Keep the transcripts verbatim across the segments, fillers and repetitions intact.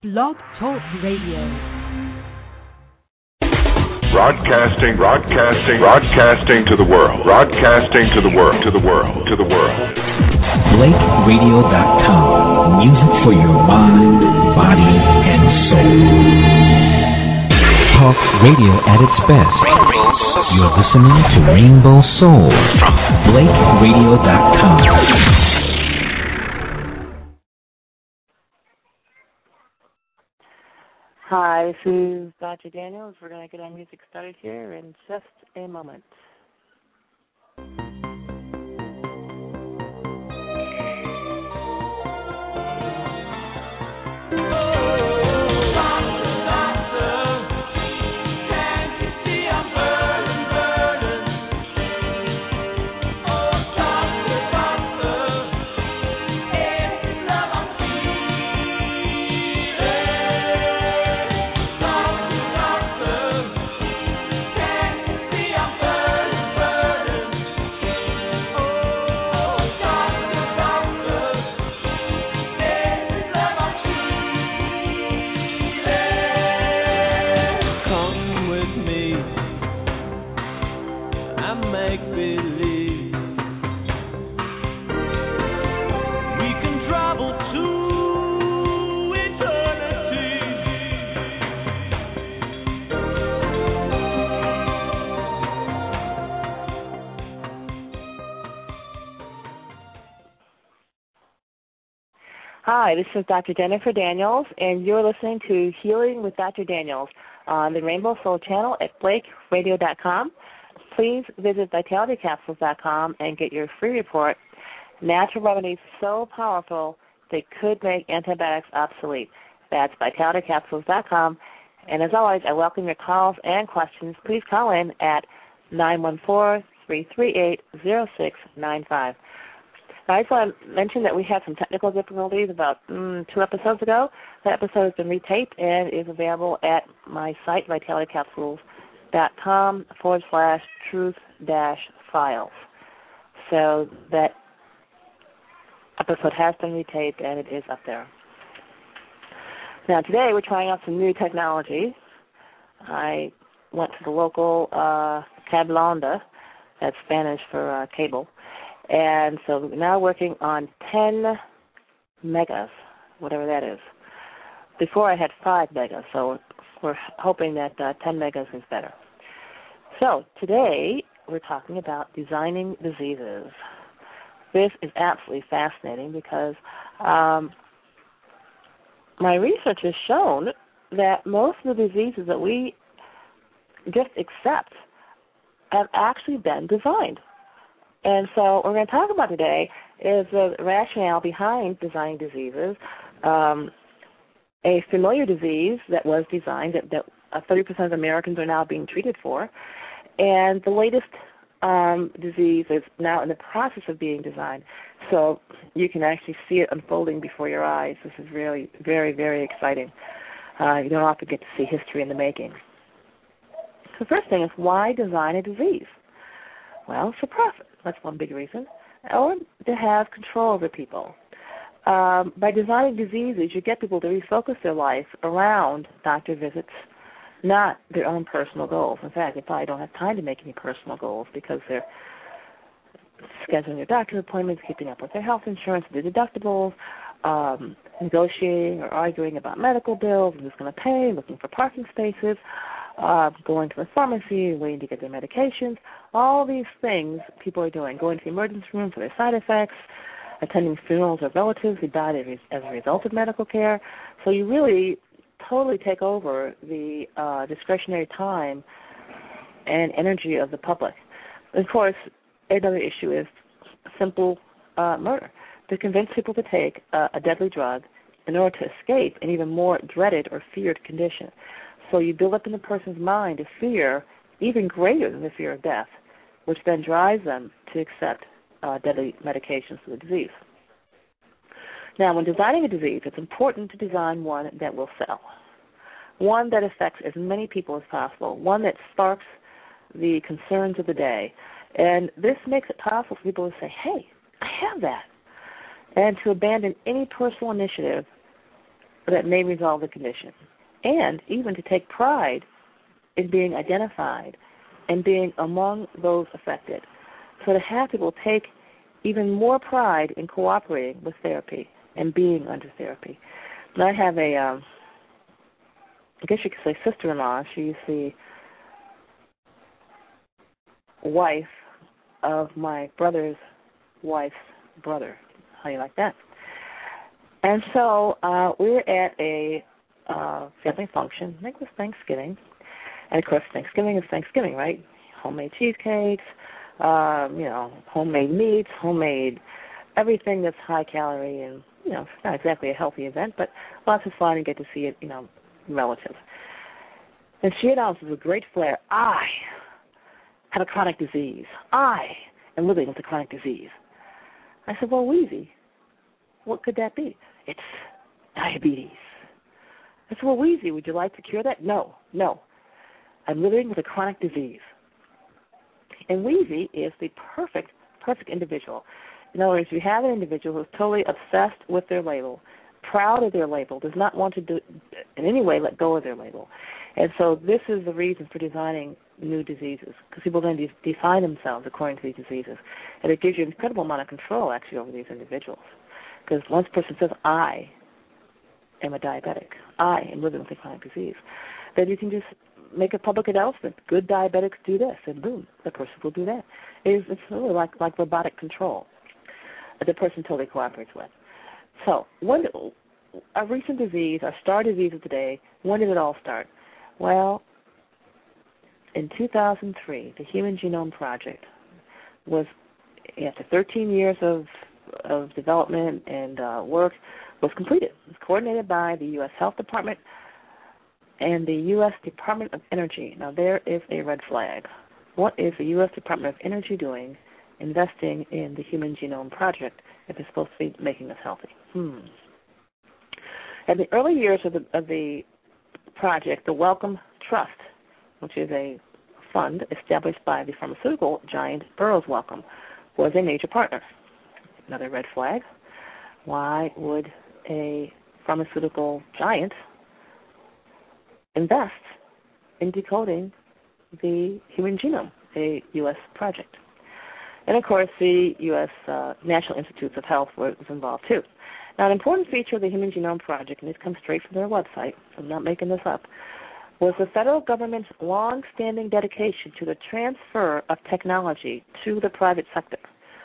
Blog Talk Radio. Broadcasting, broadcasting, broadcasting to the world. Broadcasting to the world, to the world, to the world. Blake Radio dot com. Music for your mind, body, and soul. Talk radio at its best. You're listening to Rainbow Soul from Blake Radio dot com. Hi, this is Doctor Daniels. We're going to get our music started here in just a moment. Hi, this is Doctor Jennifer Daniels, and you're listening to Healing with Doctor Daniels on the Rainbow Soul channel at Blake Radio dot com. Please visit Vitality Capsules dot com and get your free report, Natural Remedies So Powerful They Could Make Antibiotics Obsolete. That's Vitality Capsules dot com. And as always, I welcome your calls and questions. Please call in at nine one four, three three eight, zero six nine five. I just want to mention that we had some technical difficulties about mm, two episodes ago. That episode has been retaped and is available at my site, Vitality Capsules dot com forward slash truth dash files. So that episode has been retaped and it is up there. Now today we're trying out some new technology. I went to the local uh, Cablonda, that's Spanish for uh, cable. And so now working on ten megas, whatever that is. Before I had five megas, so we're hoping that uh, ten megas is better. So today we're talking about designing diseases. This is absolutely fascinating because um, my research has shown that most of the diseases that we just accept have actually been designed. And so what we're going to talk about today is the rationale behind designing diseases, um, a familiar disease that was designed that, that uh, thirty percent of Americans are now being treated for, and the latest um, disease is now in the process of being designed. So you can actually see it unfolding before your eyes. This is really very, very exciting. Uh, you don't often get to see history in the making. So the first thing is, why design a disease? Well, for profit. That's one big reason. Or to have control over people. Um, by designing diseases, you get people to refocus their life around doctor visits, not their own personal goals. In fact, they probably don't have time to make any personal goals because they're scheduling their doctor appointments, keeping up with their health insurance, their deductibles, um, negotiating or arguing about medical bills, and who's going to pay, looking for parking spaces, Uh, going to the pharmacy, waiting to get their medications, all these things people are doing, going to the emergency room for their side effects, attending funerals of relatives who died as a result of medical care. So you really totally take over the uh, discretionary time and energy of the public. Of course, another issue is simple uh, murder. To convince people to take uh, a deadly drug in order to escape an even more dreaded or feared condition. So you build up in the person's mind a fear even greater than the fear of death, which then drives them to accept uh, deadly medications for the disease. Now, when designing a disease, it's important to design one that will sell, one that affects as many people as possible, one that sparks the concerns of the day. And this makes it possible for people to say, hey, I have that, and to abandon any personal initiative that may resolve the condition, and even to take pride in being identified and being among those affected. So to have people take even more pride in cooperating with therapy and being under therapy. And I have a, um, I guess you could say sister-in-law. She's the wife of my brother's wife's brother. How do you like that? And so uh, we were at a uh, family function. I think it was Thanksgiving. And, of course, Thanksgiving is Thanksgiving, right? Homemade cheesecakes, um, you know, homemade meats, homemade everything that's high calorie and, you know, it's not exactly a healthy event, but lots of fun and get to see it, you know, relative. And she announced with a great flair, I have a chronic disease. I am living with a chronic disease. I said, well, Weezy, what could that be? It's diabetes. I said, well, Weezy, would you like to cure that? No, no. I'm living with a chronic disease. And Weezy is the perfect, perfect individual. In other words, you have an individual who's totally obsessed with their label, proud of their label, does not want to do, in any way let go of their label. And so this is the reason for designing new diseases, because people then de- define themselves according to these diseases. And it gives you an incredible amount of control, actually, over these individuals. Because once a person says, I am a diabetic, I am living with a chronic disease, then you can just make a public announcement, good diabetics do this, and boom, the person will do that. It's, it's really like, like robotic control that the person totally cooperates with. So, when, a recent disease, our star disease of today, when did it all start? Well, in two thousand three, the Human Genome Project was, after thirteen years of of development and uh, work, was completed. It was coordinated by the U S Health Department and the U S Department of Energy. Now, there is a red flag. What is the U S Department of Energy doing investing in the Human Genome Project if it's supposed to be making us healthy? Hmm. In the early years of the, of the project, the Wellcome Trust, which is a fund established by the pharmaceutical giant Burroughs Wellcome, was a major partner. Another red flag. Why would a pharmaceutical giant invest in decoding the human genome, a U S project? And, of course, the U S Uh, National Institutes of Health was involved, too. Now, an important feature of the Human Genome Project, and this comes straight from their website, so I'm not making this up, was the federal government's long-standing dedication to the transfer of technology to the private sector.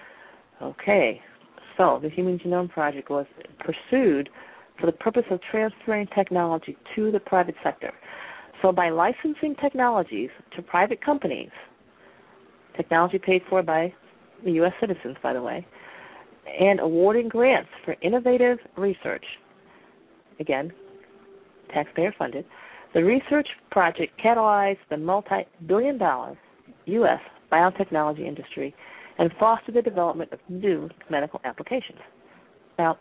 Okay, so the Human Genome Project was pursued for the purpose of transferring technology to the private sector. So by licensing technologies to private companies, technology paid for by the U S citizens, by the way, and awarding grants for innovative research, again, taxpayer funded, the research project catalyzed the multi-billion dollar U S biotechnology industry and fostered the development of new medical applications. Now,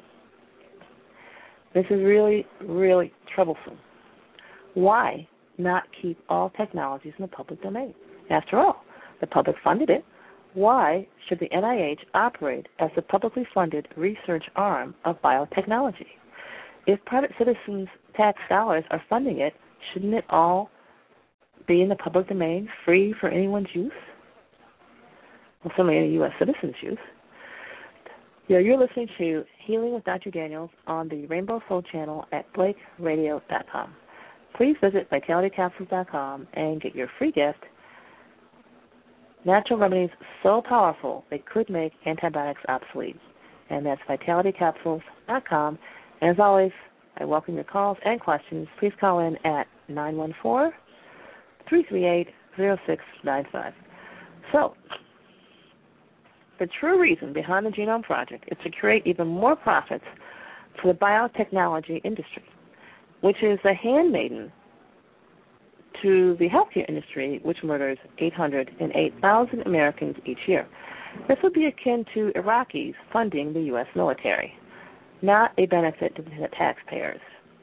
this is really, really troublesome. Why not keep all technologies in the public domain? After all, the public funded it. Why should the N I H operate as the publicly funded research arm of biotechnology? If private citizens' tax dollars are funding it, shouldn't it all be in the public domain, free for anyone's use? Well, certainly any U S citizens' use. You know, you're listening to Healing with Doctor Daniels on the Rainbow Soul channel at blake radio dot com. Please visit vitality capsules dot com and get your free gift, Natural Remedies So Powerful They Could Make Antibiotics Obsolete. And that's vitality capsules dot com. And as always, I welcome your calls and questions. Please call in at nine one four, three three eight, zero six nine five. So, the true reason behind the Genome Project is to create even more profits for the biotechnology industry, which is the handmaiden to the healthcare industry, which murders eight hundred eight thousand Americans each year. This would be akin to Iraqis funding the U S military, not a benefit to the taxpayers.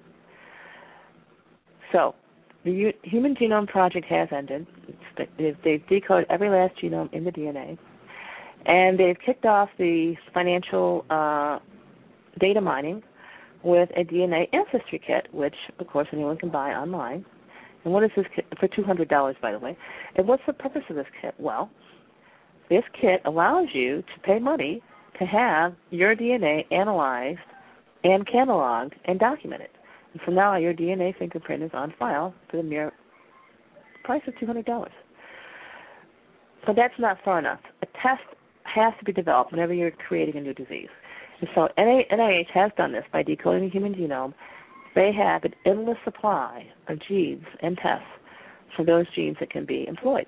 So, the U- Human Genome Project has ended. It's, they've decoded every last genome in the D N A, and they've kicked off the financial uh, data mining with a D N A ancestry kit, which, of course, anyone can buy online. And what is this kit? For two hundred dollars, by the way. And what's the purpose of this kit? Well, this kit allows you to pay money to have your D N A analyzed and cataloged and documented. And so now your D N A fingerprint is on file for the mere price of two hundred dollars. So that's not far enough. A test has to be developed whenever you're creating a new disease. And so N I H has done this by decoding the human genome. They have an endless supply of genes and tests for those genes that can be employed.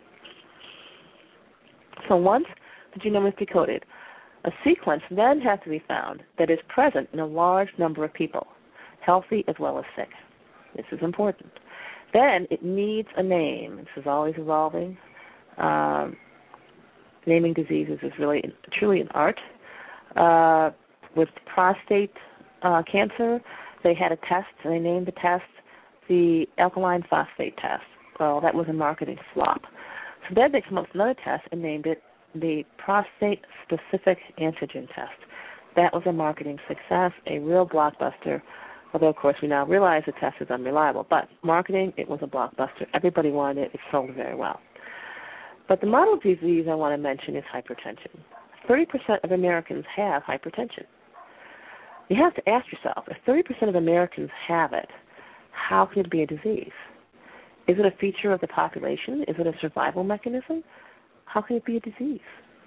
So once the genome is decoded, a sequence then has to be found that is present in a large number of people, healthy as well as sick. This is important. Then it needs a name. This is always evolving. Um, naming diseases is really truly an art. Uh, with prostate uh, cancer, they had a test, and they named the test the alkaline phosphate test. Well, that was a marketing flop. So then they came up with another test and named it the prostate-specific antigen test. That was a marketing success, a real blockbuster, although, of course, we now realize the test is unreliable. But marketing, it was a blockbuster. Everybody wanted it. It sold very well. But the model disease I want to mention is hypertension. thirty percent of Americans have hypertension. You have to ask yourself, if thirty percent of Americans have it, how can it be a disease? Is it a feature of the population? Is it a survival mechanism? How can it be a disease?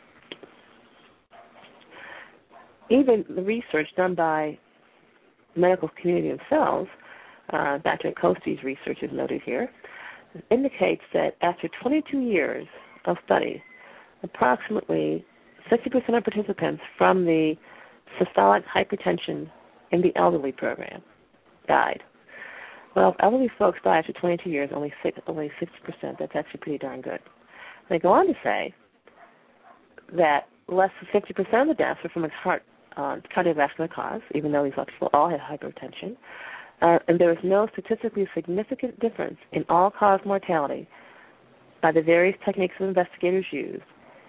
Even the research done by the medical community themselves, uh, Doctor Coste's research is noted here, indicates that after twenty-two years of study, approximately sixty percent of participants from the systolic hypertension in the elderly program died. Well, if elderly folks die after twenty-two years, only six, only sixty percent. That's actually pretty darn good. They go on to say that less than fifty percent of the deaths are from a heart uh, cardiovascular cause, even though these people all have hypertension. Uh, and there is no statistically significant difference in all-cause mortality by the various techniques that investigators use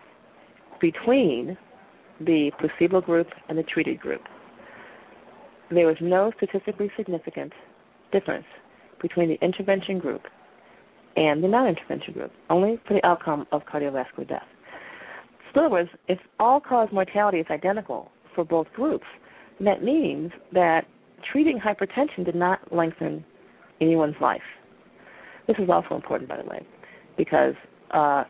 between the placebo group and the treated group. There was no statistically significant difference between the intervention group and the non-intervention group, only for the outcome of cardiovascular death. So in other words, if all-cause mortality is identical for both groups, that means that treating hypertension did not lengthen anyone's life. This is also important, by the way, because uh,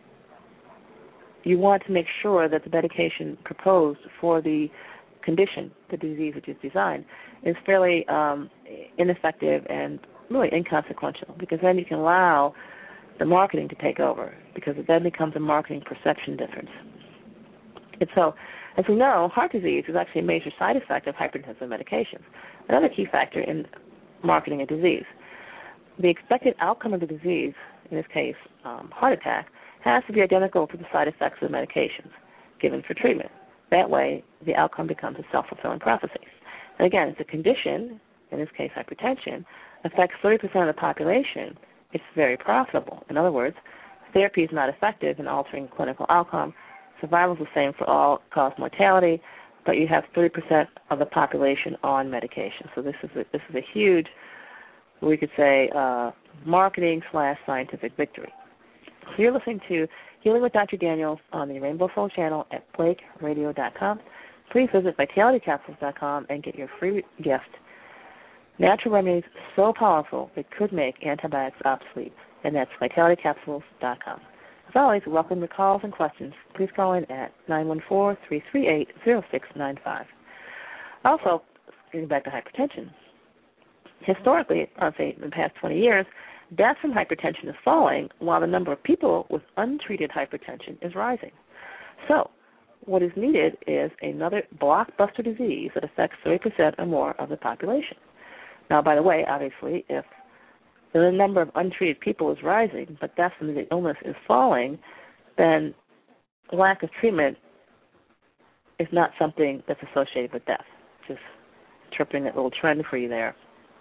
you want to make sure that the medication proposed for the condition, the disease which is designed, is fairly um, ineffective and really inconsequential, because then you can allow the marketing to take over, because it then becomes a marketing perception difference. And so, as we know, heart disease is actually a major side effect of hypertensive medications, another key factor in marketing a disease. The expected outcome of the disease, in this case, um, heart attack, has to be identical to the side effects of the medications given for treatment. That way, the outcome becomes a self-fulfilling prophecy. And again, if the condition, in this case hypertension, affects thirty percent of the population, it's very profitable. In other words, therapy is not effective in altering clinical outcome. Survival is the same for all-cause mortality, but you have thirty percent of the population on medication. So this is a, this is a huge, we could say, uh, marketing slash scientific victory. So you're listening to Healing with Doctor Daniels on the Rainbow Soul channel at blake radio dot com. Please visit vitality capsules dot com and get your free gift, Natural Remedies So Powerful It Could Make Antibiotics Obsolete, and that's vitality capsules dot com. As always, welcome your calls and questions. Please call in at nine one four, three three eight, zero six nine five. Also, getting back to hypertension, historically, I'd say in the past twenty years, death from hypertension is falling while the number of people with untreated hypertension is rising. So what is needed is another blockbuster disease that affects thirty percent or more of the population. Now, by the way, obviously, if the number of untreated people is rising, but death from the illness is falling, then lack of treatment is not something that's associated with death. Just interpreting that little trend for you there.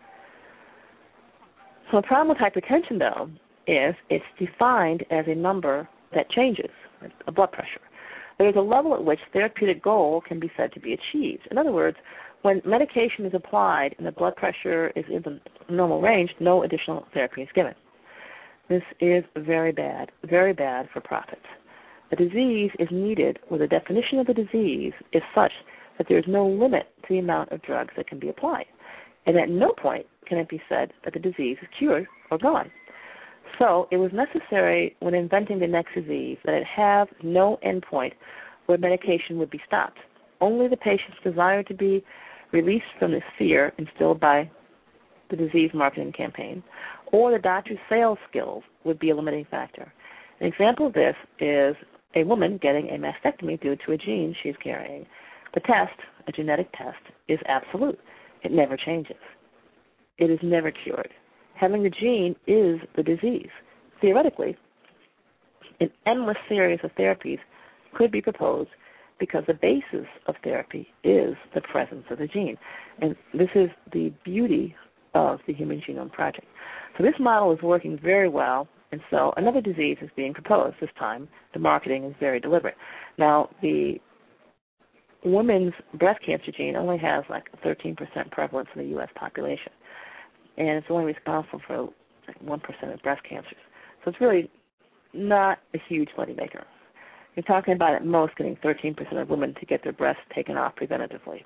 So the problem with hypertension, though, is it's defined as a number that changes, a blood pressure. There is a level at which therapeutic goal can be said to be achieved. In other words, When medication is applied and the blood pressure is in the normal range, no additional therapy is given. This is very bad, very bad for profits. The disease is needed where the definition of the disease is such that there is no limit to the amount of drugs that can be applied. And at no point can it be said that the disease is cured or gone. So it was necessary when inventing the next disease that it have no endpoint where medication would be stopped. Only the patient's desire to be released from this fear instilled by the disease marketing campaign, or the doctor's sales skills would be a limiting factor. An example of this is a woman getting a mastectomy due to a gene she's carrying. The test, a genetic test, is absolute. It never changes. It is never cured. Having the gene is the disease. Theoretically, an endless series of therapies could be proposed because the basis of therapy is the presence of the gene. And this is the beauty of the Human Genome Project. So this model is working very well, and so another disease is being proposed. This time, the marketing is very deliberate. Now, the women's breast cancer gene only has like thirteen percent prevalence in the U S population, and it's only responsible for like one percent of breast cancers. So it's really not a huge moneymaker. You're talking about at most getting thirteen percent of women to get their breasts taken off preventatively.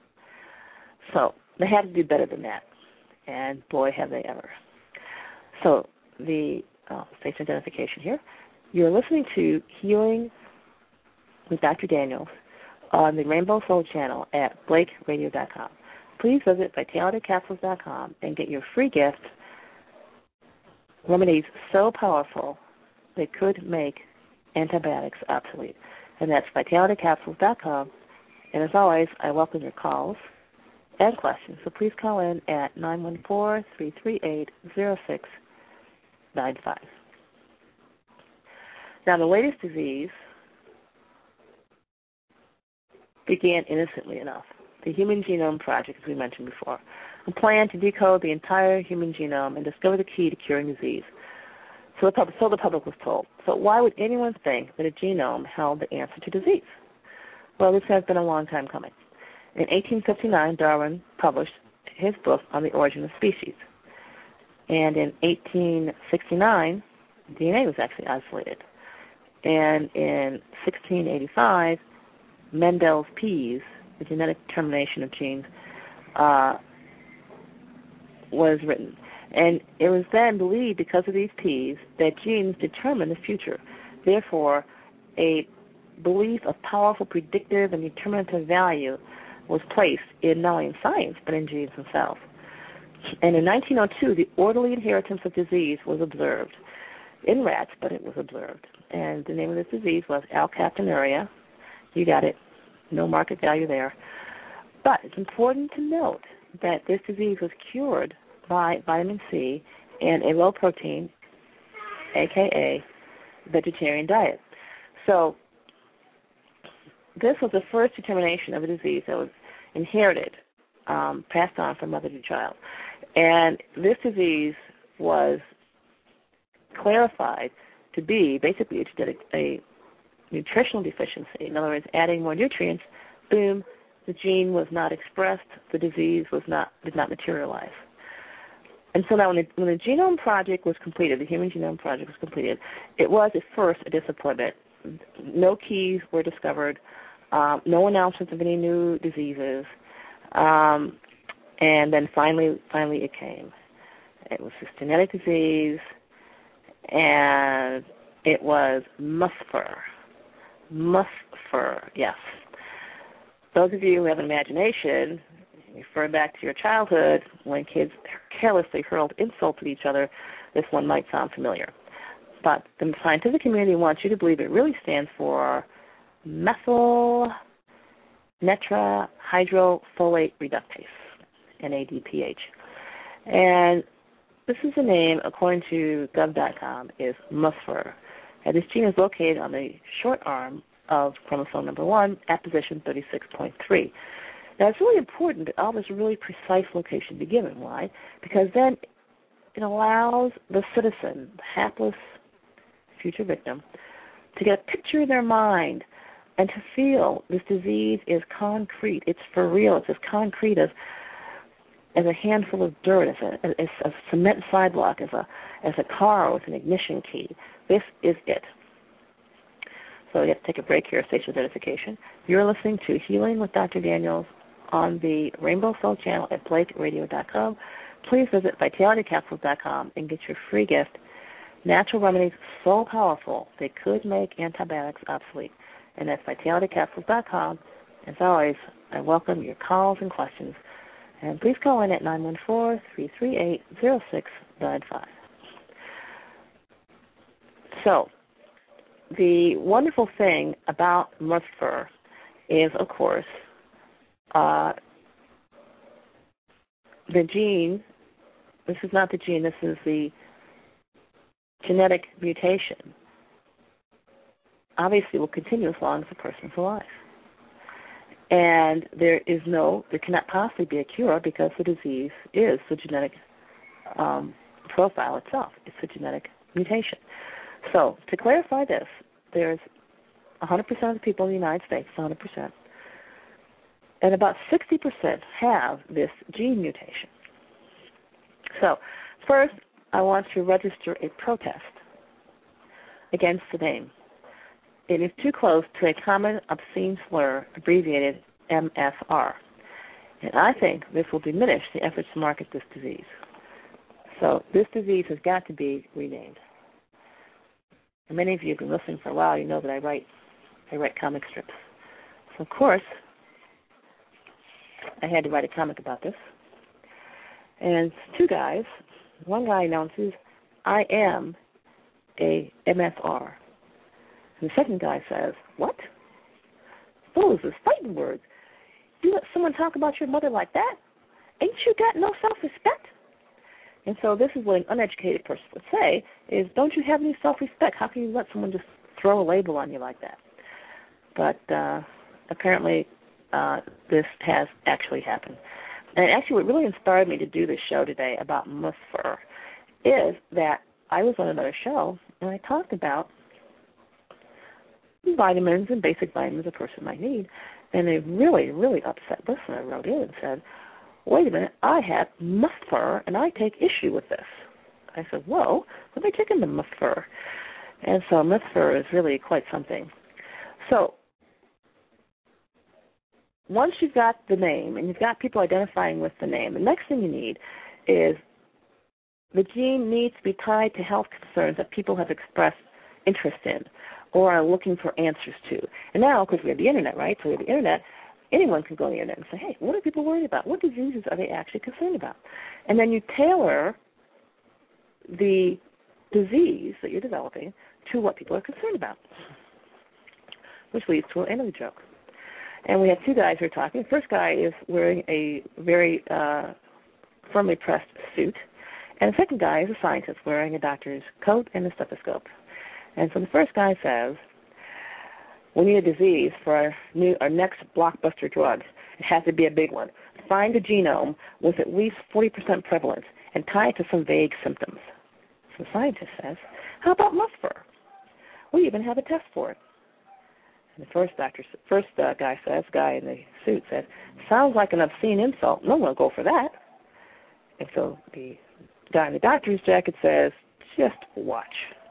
So they had to do better than that, and boy, have they ever. So the uh, face identification here. You're listening to Healing with Doctor Daniels on the Rainbow Soul channel at blake radio dot com. Please visit vitality capsules dot com and get your free gift, remedies so powerful they could make antibiotics obsolete. And that's vitality capsules dot com. And as always, I welcome your calls and questions. So please call in at nine one four, three three eight, zero six nine five. Now, the latest disease began innocently enough. The Human Genome Project, as we mentioned before, a plan to decode the entire human genome and discover the key to curing disease. So the, pub- so the public was told. So why would anyone think that a genome held the answer to disease? Well, this has been a long time coming. In eighteen fifty-nine, Darwin published his book on the origin of species. And in eighteen sixty-nine, D N A was actually isolated. And in sixteen eighty-five, Mendel's P's, the genetic determination of genes, uh, was written. And it was then believed, because of these P's, that genes determine the future. Therefore, a belief of powerful predictive and determinative value was placed in not only in science, but in genes themselves. And in nineteen oh two, the orderly inheritance of disease was observed in rats, but it was observed. And the name of this disease was alkaptonuria. You got it. No market value there. But it's important to note that this disease was cured by vitamin C and a low-protein, a k a vegetarian diet. So this was the first determination of a disease that was inherited, um, passed on from mother to child. And this disease was clarified to be basically a genetic, a nutritional deficiency. In other words, adding more nutrients, boom, the gene was not expressed, the disease was not did not materialize. And so now when the, when the Genome Project was completed, the Human Genome Project was completed, it was at first a disappointment. No keys were discovered, um, no announcements of any new diseases, um, and then finally, finally it came. It was this genetic disease, and it was musfur. Musfur, yes. Those of you who have an imagination, refer back to your childhood when kids carelessly hurled insults at each other. This one might sound familiar. But the scientific community wants you to believe it really stands for methyl tetrahydrofolate reductase, N A D P H. And this is the name, according to gov dot com, is musfur. And this gene is located on the short arm of chromosome number one at position thirty-six point three. Now, it's really important that all this really precise location be given. Why? Because then it allows the citizen, the hapless future victim, to get a picture in their mind And to feel this disease is concrete. It's for real. It's as concrete as as a handful of dirt, as a, as a cement sidewalk, as a as a car with an ignition key. This is it. So we have to take a break here, station identification. You're listening to Healing with Doctor Daniels on the Rainbow Soul channel at blake radio dot com. Please visit vitality capsules dot com and get your free gift, Natural Remedies So Powerful They Could Make Antibiotics Obsolete. And that's vitality capsules dot com. As always, I welcome your calls and questions. And please call in at nine one four, three three eight, zero six nine five. So, the wonderful thing about musk fur is, of course, uh, the gene. This is not the gene, this is the genetic mutation. Obviously will continue as long as the person's alive. And there is no, there cannot possibly be a cure because the disease is the genetic um, profile itself. It's a genetic mutation. So to clarify this, there's one hundred percent of the people in the United States, one hundred percent, and about sixty percent have this gene mutation. So first, I want to register a protest against the name. It is too close to a common obscene slur, abbreviated M F R. And I think this will diminish the efforts to market this disease. So this disease has got to be renamed. And many of you have been listening for a while. You know that I write, I write comic strips. So of course, I had to write a comic about this. And two guys. One guy announces, "I am a M F R." And the second guy says, "What? Those are fighting words. You let someone talk about your mother like that? Ain't you got no self-respect?" And so this is what an uneducated person would say, is, don't you have any self-respect? How can you let someone just throw a label on you like that? But uh, apparently uh, this has actually happened. And actually what really inspired me to do this show today about musk fur is that I was on another show and I talked about vitamins and basic vitamins a person might need. And a really, really upset listener wrote in and said, "Wait a minute, I have musk fur and I take issue with this." I said, "Whoa, what are they taking the musk fur?" And so musk fur is really quite something. So once you've got the name and you've got people identifying with the name, the next thing you need is the gene needs to be tied to health concerns that people have expressed interest in or are looking for answers to. And now, because we have the Internet, right? So we have the Internet, anyone can go on the Internet and say, hey, what are people worried about? What diseases are they actually concerned about? And then you tailor the disease that you're developing to what people are concerned about, which leads to an end of the joke. And we have two guys who are talking. The first guy is wearing a very uh, firmly pressed suit, and the second guy is a scientist wearing a doctor's coat and a stethoscope. And so the first guy says, we need a disease for our, new, our next blockbuster drug. It has to be a big one. Find a genome with at least forty percent prevalence and tie it to some vague symptoms. So the scientist says, how about musk fur? We even have a test for it. And the first doctor, first uh, guy says, guy in the suit says, sounds like an obscene insult. No one will go for that. And so the guy in the doctor's jacket says, just watch.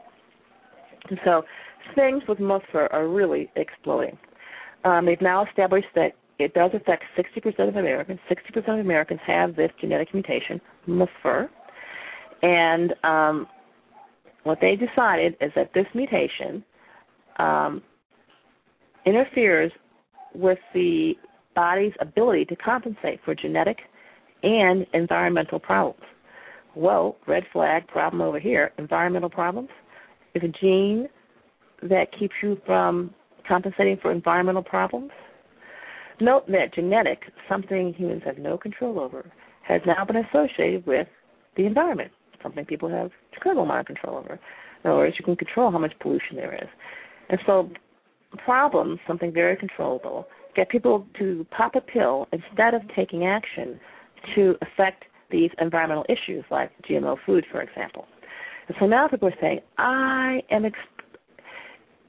And so things with musk fur are really exploding. Um, they've now established that it does affect sixty percent of Americans. sixty percent of Americans have this genetic mutation, musk fur. And um, what they decided is that this mutation um, interferes with the body's ability to compensate for genetic and environmental problems. Well, red flag, problem over here. Environmental problems is a gene that keeps you from compensating for environmental problems. Note that genetic, something humans have no control over, has now been associated with the environment, something people have incredible amount of control over. In other words, you can control how much pollution there is. And so problems, something very controllable, get people to pop a pill instead of taking action to affect these environmental issues like G M O food, for example. And so now people are saying, I am, exp-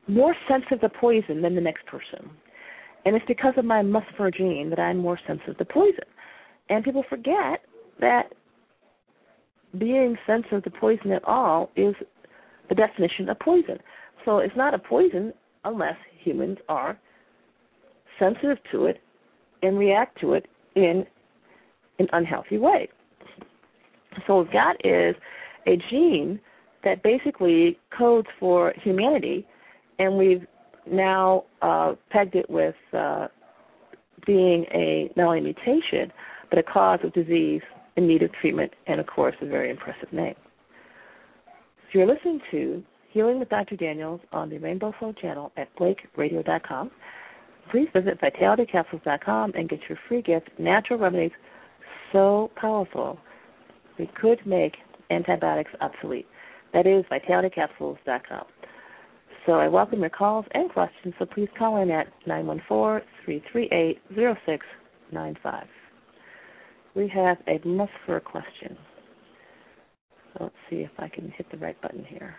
more sensitive to poison than the next person. And it's because of my Musfer gene that I'm more sensitive to poison. And people forget that being sensitive to poison at all is the definition of poison. So it's not a poison unless humans are sensitive to it and react to it in an unhealthy way. So what we've got is a gene that basically codes for humanity, and we've now uh, pegged it with uh, being a not only mutation, but a cause of disease in need of treatment, and of course a very impressive name. So you're listening to Healing with Doctor Daniels on the Rainbow Soul channel at blake radio dot com. Please visit vitality capsules dot com and get your free gift, Natural Remedies So Powerful We Could Make Antibiotics Obsolete. That is vitality capsules dot com. So I welcome your calls and questions, so please call in at nine one four, three three eight, zero six nine five. We have a Musfer question. So let's see if I can hit the right button here.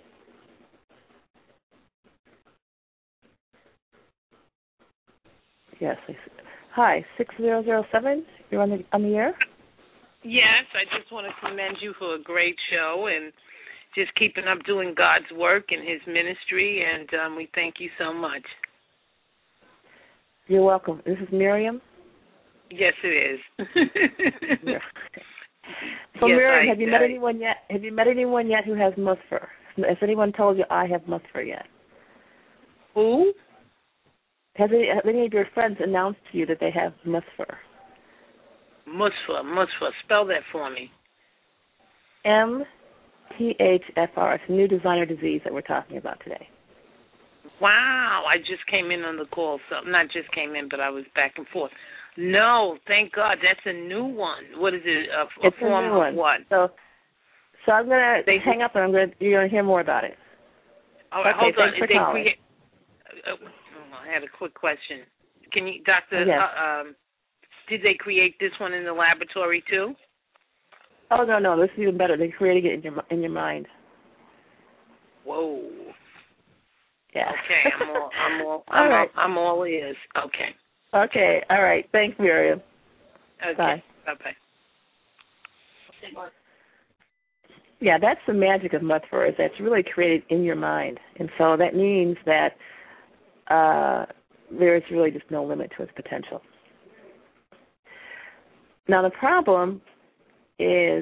Yes. Hi, six zero zero seven. You're on the on the air? Yes, I just want to commend you for a great show and just keeping up doing God's work and His ministry, and um, we thank you so much. You're welcome. This is Miriam? Yes, it is. Yeah. So, yes, Miriam, I, have you I, met anyone yet? Have you met anyone yet who has Musfer? Has anyone told you I have Musfer yet? Who? Has any, have any of your friends announced to you that they have Musfer? Musfer, Musfer. Spell that for me. M T H F R. It's a new designer disease that we're talking about today. Wow. I just came in on the call. So not just came in, but I was back and forth. No, thank God. That's a new one. What is it? A, a it's form a new of one. what? So, so I'm going They to hang up and I'm going to, you're going to hear more about it. All right, okay, hold on. thanks for They calling. create, uh, I had a quick question. Can you, Doctor, Yes. uh, um, did they create this one in the laboratory too? Oh, no, no. This is even better. They're creating it in your in your mind. Whoa. Yeah. Okay, I'm all, I'm all, all I'm, right. all, I'm all ears. Okay. Okay, all right. Thanks, Miriam. Okay. Bye. Bye-bye. Yeah, that's the magic of Musfer, is that it's really created in your mind. And so that means that uh, there's really just no limit to its potential. Now, the problem is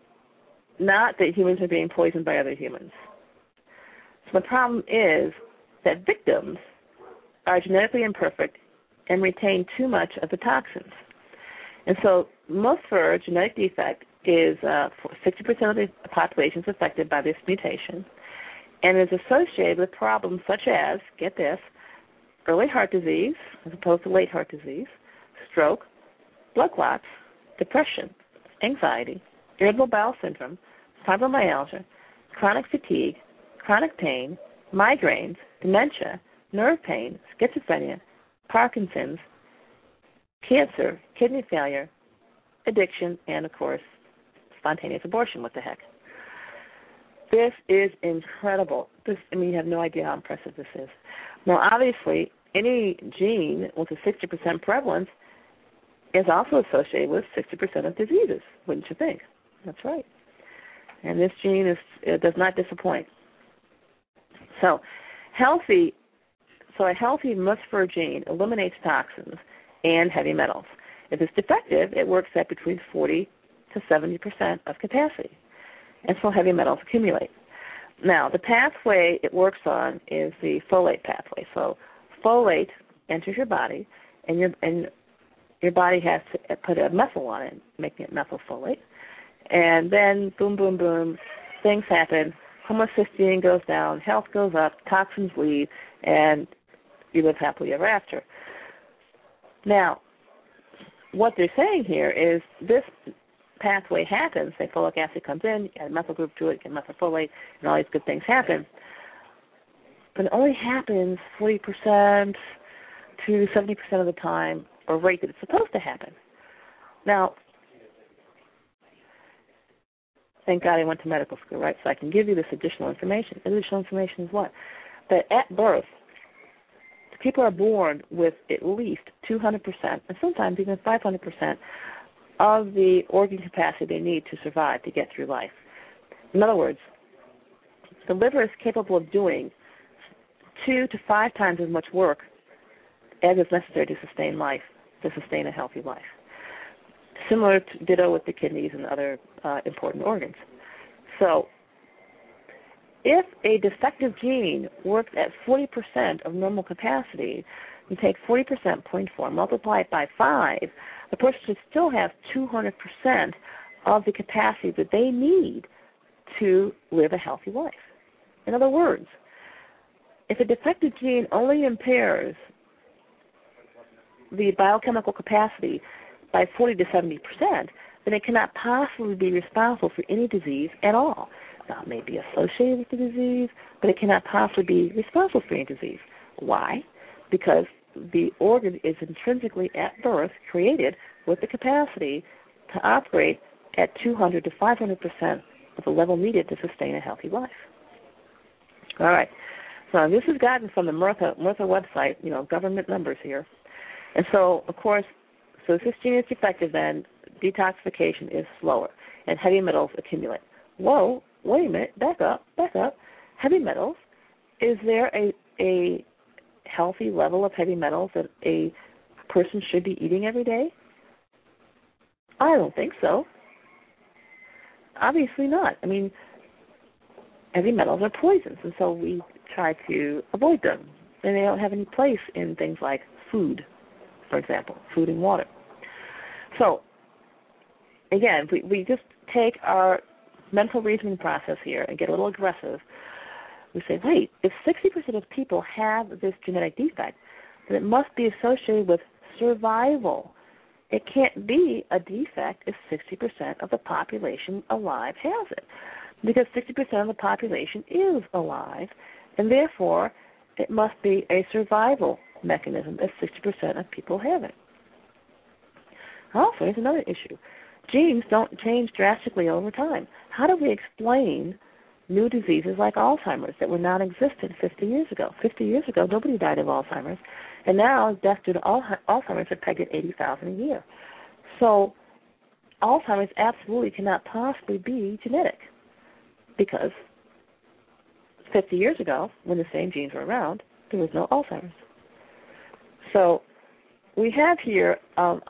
not that humans are being poisoned by other humans. So the problem is that victims are genetically imperfect and retain too much of the toxins. And so Musfer genetic defect is uh, sixty percent of the population is affected by this mutation and is associated with problems such as, get this, early heart disease as opposed to late heart disease, stroke, blood clots, depression, anxiety, irritable bowel syndrome, fibromyalgia, chronic fatigue, chronic pain, migraines, dementia, nerve pain, schizophrenia, Parkinson's, cancer, kidney failure, addiction, and, of course, spontaneous abortion. What the heck? This is incredible. This, I mean, you have no idea how impressive this is. Now, obviously, any gene with a sixty percent prevalence is also associated with sixty percent of diseases, wouldn't you think? That's right. And this gene is it does not disappoint. So, healthy, so a healthy Musfer gene eliminates toxins and heavy metals. If it's defective, it works at between forty to seventy percent of capacity, and so heavy metals accumulate. Now, the pathway it works on is the folate pathway. So, folate enters your body, and your and your body has to put a methyl on it, making it methylfolate, and then boom, boom, boom, things happen. Homocysteine goes down, health goes up, toxins leave, and you live happily ever after. Now, what they're saying here is this pathway happens, say folic acid comes in, you add a methyl group to it, you get methylfolate, and all these good things happen. But it only happens forty percent to seventy percent of the time, or rate that it's supposed to happen. Now, thank God I went to medical school, right, so I can give you this additional information. Additional information is what? that at birth, people are born with at least two hundred percent, and sometimes even five hundred percent, of the organ capacity they need to survive, to get through life. In other words, the liver is capable of doing two to five times as much work as is necessary to sustain life, to sustain a healthy life. Similar to ditto with the kidneys and other uh, important organs. So, if a defective gene works at forty percent of normal capacity, you take forty percent, zero point four, multiply it by five, the person should still have two hundred percent of the capacity that they need to live a healthy life. In other words, if a defective gene only impairs the biochemical capacity by forty to seventy percent, then it cannot possibly be responsible for any disease at all. Now, it may be associated with the disease, but it cannot possibly be responsible for any disease. Why? Because the organ is intrinsically at birth created with the capacity to operate at two hundred to five hundred percent of the level needed to sustain a healthy life. All right. So this is gotten from the Murtha, Murtha website, you know, government numbers here. And so, of course, so if this gene is defective, then detoxification is slower, and heavy metals accumulate. Whoa, wait a minute, back up, back up. Heavy metals, is there a, a healthy level of heavy metals that a person should be eating every day? I don't think so. Obviously not. I mean, heavy metals are poisons, and so we try to avoid them. And they don't have any place in things like food, for example, food and water. So, again, we, we just take our mental reasoning process here and get a little aggressive. We say, wait, if sixty percent of people have this genetic defect, then it must be associated with survival. It can't be a defect if sixty percent of the population alive has it, because sixty percent of the population is alive, and therefore it must be a survival mechanism if sixty percent of people have it. Also, here's another issue. Genes don't change drastically over time. How do we explain new diseases like Alzheimer's that were non-existent fifty years ago? fifty years ago, nobody died of Alzheimer's, and now death due to Alzheimer's are pegged at eighty thousand a year. So Alzheimer's absolutely cannot possibly be genetic, because fifty years ago, when the same genes were around, there was no Alzheimer's. So we have here um,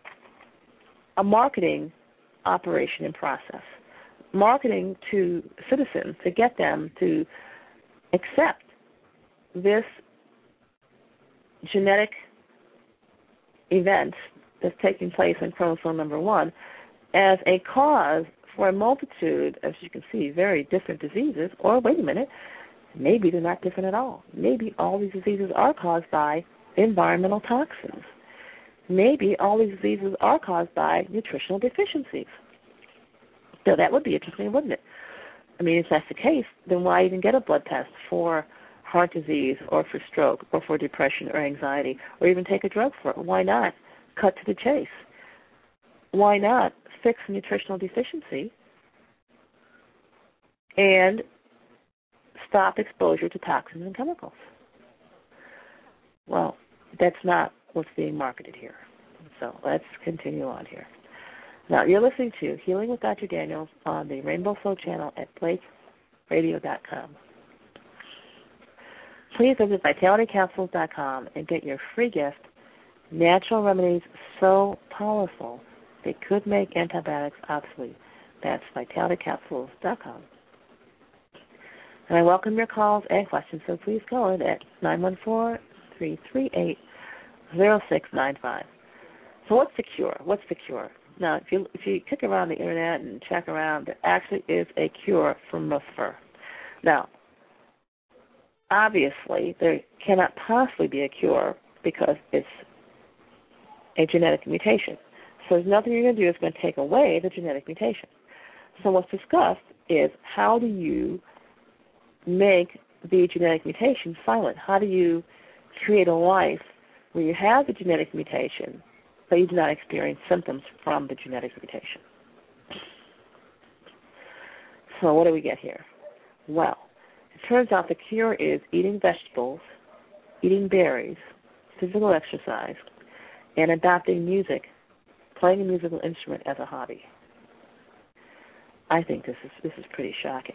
a marketing operation in process, marketing to citizens to get them to accept this genetic event that's taking place in chromosome number one as a cause for a multitude, as you can see, very different diseases. Or wait a minute, maybe they're not different at all. Maybe all these diseases are caused by environmental toxins. Maybe all these diseases are caused by nutritional deficiencies. So that would be interesting, wouldn't it? I mean, if that's the case, then why even get a blood test for heart disease or for stroke or for depression or anxiety, or even take a drug for it? Why not cut to the chase? Why not fix a nutritional deficiency and stop exposure to toxins and chemicals? Well, that's not what's being marketed here. So let's continue on here. Now, you're listening to Healing with Doctor Daniels on the Rainbow Flow channel at blake radio dot com. Please visit vitality capsules dot com and get your free gift, Natural Remedies So Powerful They Could Make Antibiotics Obsolete. That's vitality capsules dot com. And I welcome your calls and questions, so please call in at nine one four, three three eight, zero six nine five. So what's the cure? What's the cure? Now, if you if you kick around the internet and check around, there actually is a cure for moose fur. Now, obviously, there cannot possibly be a cure because it's a genetic mutation. So there's nothing you're going to do that's going to take away the genetic mutation. So what's discussed is how do you make the genetic mutation silent? How do you create a life where you have the genetic mutation, but you do not experience symptoms from the genetic mutation? So what do we get here? Well, it turns out the cure is eating vegetables, eating berries, physical exercise, and adopting music, playing a musical instrument as a hobby. I think this is this is pretty shocking.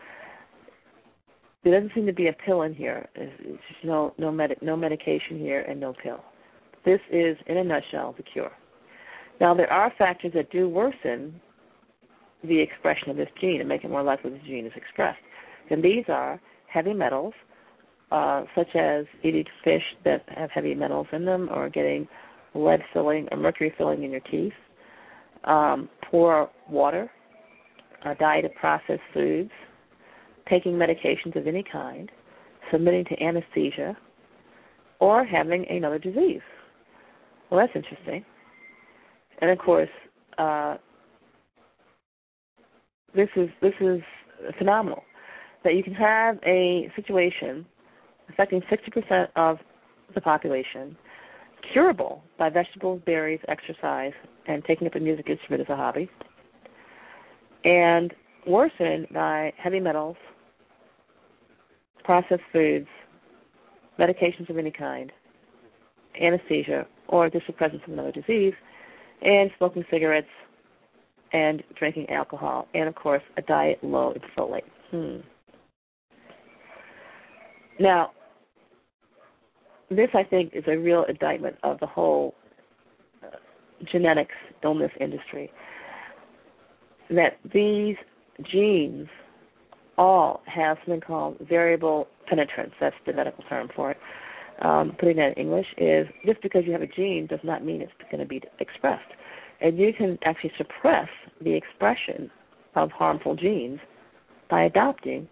There doesn't seem to be a pill in here. It's just no no med- no medication here and no pill. This is, in a nutshell, the cure. Now, there are factors that do worsen the expression of this gene and make it more likely this gene is expressed. And these are heavy metals, uh, such as eating fish that have heavy metals in them, or getting lead filling or mercury filling in your teeth, um, poor water, a diet of processed foods, taking medications of any kind, submitting to anesthesia, or having another disease. Well, that's interesting. And of course, uh, this is this is phenomenal that you can have a situation affecting sixty percent of the population, curable by vegetables, berries, exercise, and taking up a music instrument as a hobby, and worsened by heavy metals, processed foods, medications of any kind, anesthesia, or just the presence of another disease, and smoking cigarettes, and drinking alcohol, and, of course, a diet low in folate. Hmm. Now, this, I think, is a real indictment of the whole uh, genetics illness industry, that these genes all have something called variable penetrance. That's the medical term for it. Um, putting that in English is just because you have a gene does not mean it's going to be expressed. And you can actually suppress the expression of harmful genes by adopting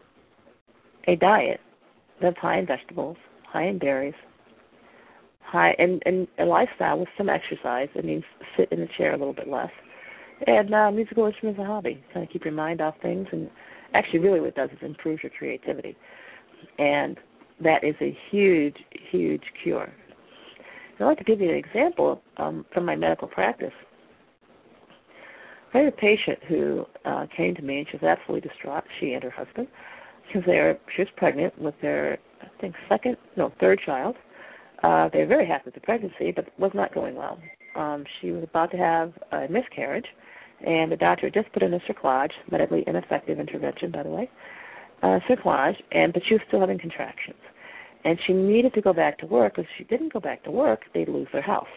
a diet that's high in vegetables, high in berries, high and, and a lifestyle with some exercise. It means sit in the chair a little bit less. And uh, musical instruments is a hobby. Kind of keep your mind off things. And actually really what it does is improve your creativity. And that is a huge, huge cure. I'd like to give you an example um, from my medical practice. I had a patient who uh, came to me, and she was absolutely distraught, she and her husband, because they were, she was pregnant with their, I think, second, no, third child. Uh, they were very happy with the pregnancy, but it was not going well. Um, she was about to have a miscarriage, and the doctor just put in a cerclage, medically ineffective intervention, by the way, uh, cerclage, and but she was still having contractions. And she needed to go back to work, because if she didn't go back to work, they'd lose their house.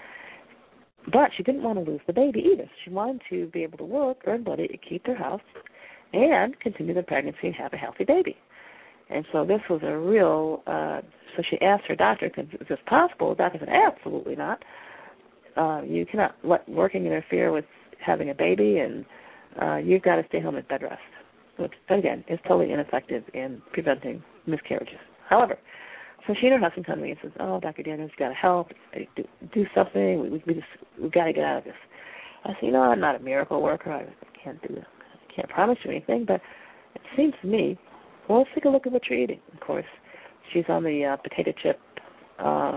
But she didn't want to lose the baby either. She wanted to be able to work, earn money, to keep their house, and continue the pregnancy and have a healthy baby. And so this was a real, uh, so she asked her doctor, is this possible? The doctor said, absolutely not. Uh, you cannot let working interfere with having a baby, and uh, you've got to stay home and bed rest, which, again, is totally ineffective in preventing miscarriages. However, so she and her husband come to me and says, oh, Doctor Daniels, you've got to help, do, do something, we, we just, we've got to get out of this. I said, you know, I'm not a miracle worker, I can't do it, I can't promise you anything, but it seems to me, well, let's take a look at what you're eating. Of course, she's on the uh, potato chip uh,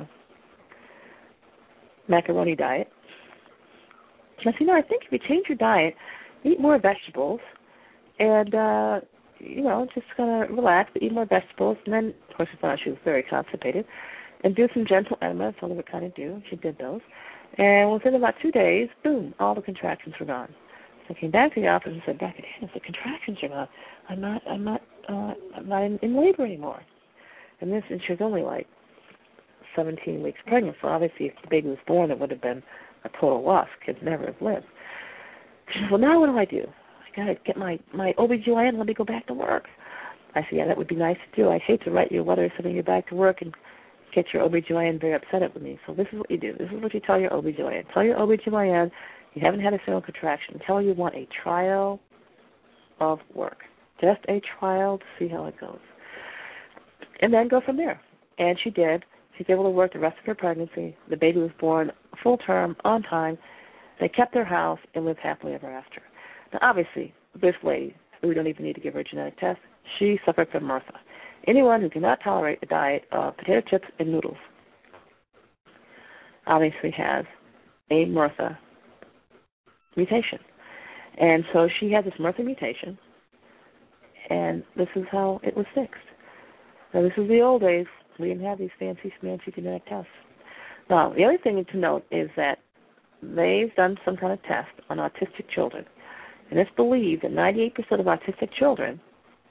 macaroni diet. I said, you know, I think if you change your diet, eat more vegetables, and, uh, you know, just kind of relax, but eat more vegetables. And then, of course, I found out she was very constipated. And do some gentle enemas, all of it kind of do. She did those. And within about two days, boom, all the contractions were gone. So I came back to the office and said, Doctor Daniels, the contractions are gone. I'm not, I'm not, uh, I'm not in, in labor anymore. And this, and she was only like seventeen weeks pregnant. So obviously, if the baby was born, it would have been a total loss. Kids never have lived. She said, well, now what do I do? I got to get my, my O B G Y N and let me go back to work. I said, yeah, that would be nice to do. I'd hate to write you a letter sending you back to work and get your O B G Y N very upset with me. So this is what you do. This is what you tell your O B G Y N. Tell your O B G Y N you haven't had a single contraction. Tell her you want a trial of work. Just a trial to see how it goes. And then go from there. And she did. She was able to work the rest of her pregnancy. The baby was born full term, on time. They kept their house and lived happily ever after. Now, obviously, this lady, we don't even need to give her a genetic test, she suffered from MRSA. Anyone who cannot tolerate a diet of potato chips and noodles obviously has a MRSA mutation. And so she had this MRSA mutation, and this is how it was fixed. Now, this is the old days. We didn't have these fancy, fancy genetic tests. Now, the other thing to note is that they've done some kind of test on autistic children, and it's believed that ninety-eight percent of autistic children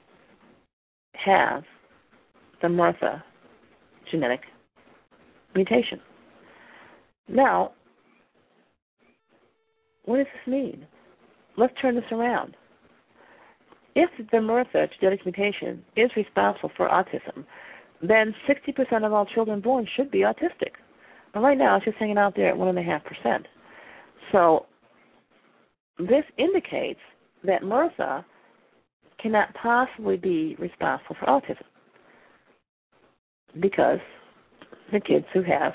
have the M R S A genetic mutation. Now, what does this mean? Let's turn this around. If the M R S A genetic mutation is responsible for autism, then sixty percent of all children born should be autistic. But right now, it's just hanging out there at one point five percent. So this indicates that M R S A cannot possibly be responsible for autism because the kids who have